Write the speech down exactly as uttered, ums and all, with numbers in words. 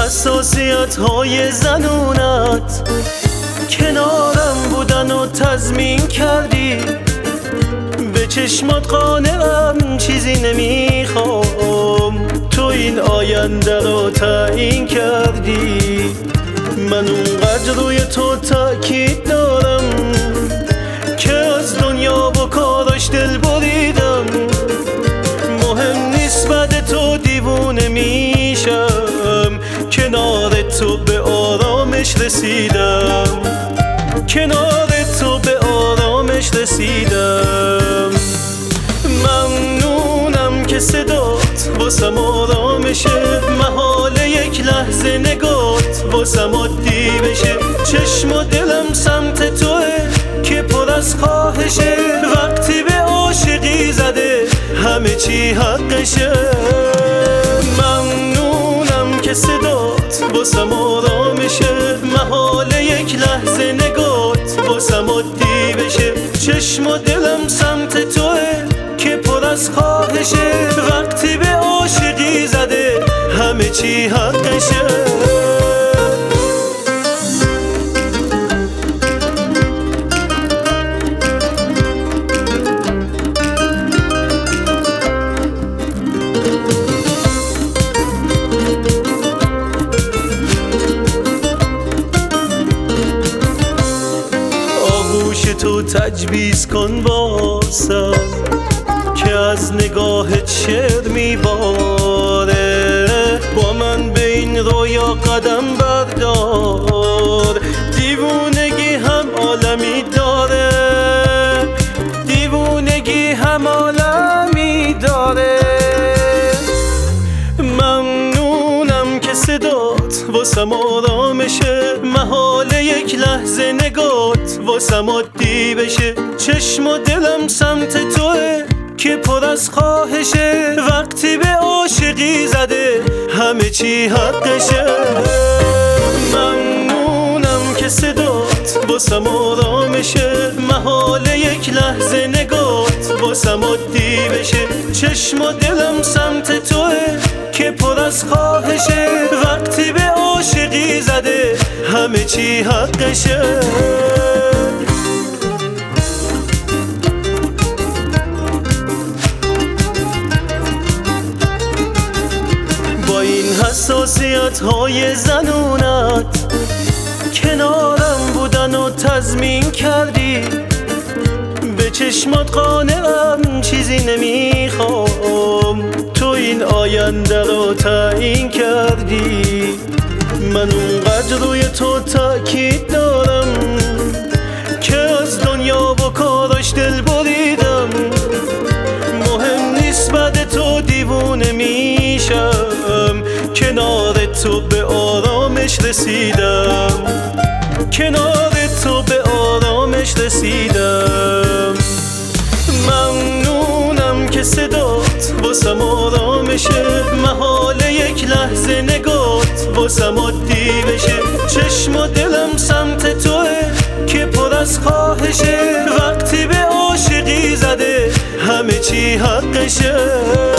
حساسیت های زنونت کنارم بودن و تضمین کردی، به چشمات قانعم چیزی نمیخوام، تو این آینده رو تعیین کردی. من اونقدر روی تو تأکید دارم که از دنیا و کاراش دل بریدم. مهم نیست بعد تو دیوونه میشم، کنار تو به آرامش رسیدم، کنار تو به آرامش رسیدم. ممنونم که صدات واسم آرامشه، محال یک لحظه نگات واسم عادی بشه. چشم و دلم سمت توه که پر از خواهشه، وقتی به عاشقی زده همه چی حقشه. ممنونم که صدات واسم آرامشه، محال یک لحظه نگات واسم عادی بشه. چشم و دلم سمت توه که پر از خواهشه، وقتی به عاشقی زده همه چی حقشه. تو تجویز کن واسم که از نگاهت شعر میباره، با من به این رویا قدم بردار. دیوونگی هم عالمی داره، دیوونگی هم عالمی داره. ممنونم که صدات واسم آرامشه، محال یک لحظه نگات واسم عادی بشه. چشم و دلم سمت توه که پر از خواهشه، وقتی به عاشقی زده همه چی حقشه. ممنونم که صدات واسم آرامشه، محال یک لحظه نگات واسم عادی بشه. چشم و دلم سمت توه که پر از خواهشه، وقتی به عاشقی زده همه چی حقشه. با این حساسیت های زنونت کنارم بودن و تضمین کردی، به چشمات قانعم چیزی نمیخوام، تو این آینده رو تعیین کردی. من اونقدر روی تو تأکید دارم که از دنیا و کاراش دل بریدم. مهم نیست بعد تو دیوونه میشم، کنار تو به آرامش رسیدم، کنار تو به آرامش رسیدم. ممنونم که صدات واسم آرامشه، محال یک لحظه نگات واسم عادی بشه. چشم و دلم سمت توه که پر از خواهشه، وقتی به عاشقی زده همه چی حقشه.